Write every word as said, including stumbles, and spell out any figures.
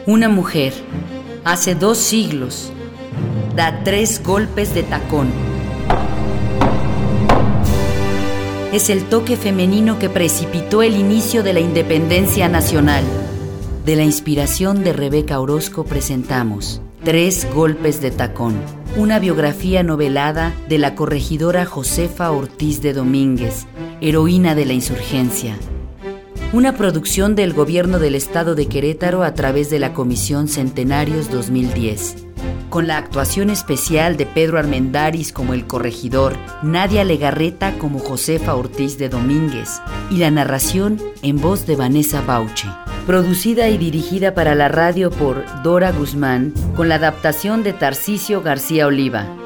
Una mujer, hace dos siglos, da tres golpes de tacón. Es el toque femenino que precipitó el inicio de la independencia nacional. De la inspiración de Rebeca Orozco presentamos Tres golpes de tacón, una biografía novelada de la corregidora Josefa Ortiz de Domínguez, heroína de la insurgencia. Una producción del Gobierno del Estado de Querétaro a través de la Comisión Centenarios dos mil diez. Con la actuación especial de Pedro Armendáriz como el corregidor, Nadia Legarreta como Josefa Ortiz de Domínguez y la narración en voz de Vanessa Bauche. Producida y dirigida para la radio por Dora Guzmán, con la adaptación de Tarcisio García Oliva.